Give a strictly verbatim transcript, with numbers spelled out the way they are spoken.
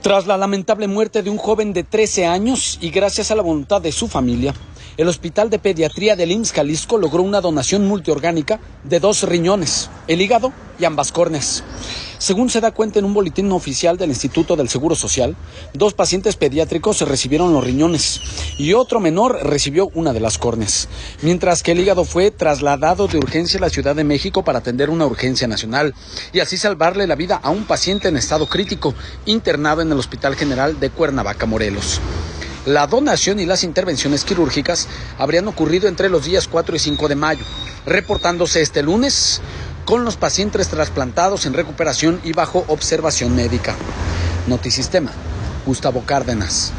Tras la lamentable muerte de un joven de trece años y gracias a la voluntad de su familia, el Hospital de Pediatría del I M S S Jalisco logró una donación multiorgánica de dos riñones, el hígado y ambas córneas. Según se da cuenta en un boletín oficial del Instituto del Seguro Social, dos pacientes pediátricos recibieron los riñones y otro menor recibió una de las córneas, mientras que el hígado fue trasladado de urgencia a la Ciudad de México para atender una urgencia nacional y así salvarle la vida a un paciente en estado crítico internado en el Hospital General de Cuernavaca, Morelos. La donación y las intervenciones quirúrgicas habrían ocurrido entre los días cuatro y cinco de mayo, reportándose este lunes con los pacientes trasplantados en recuperación y bajo observación médica. Notisistema, Gustavo Cárdenas.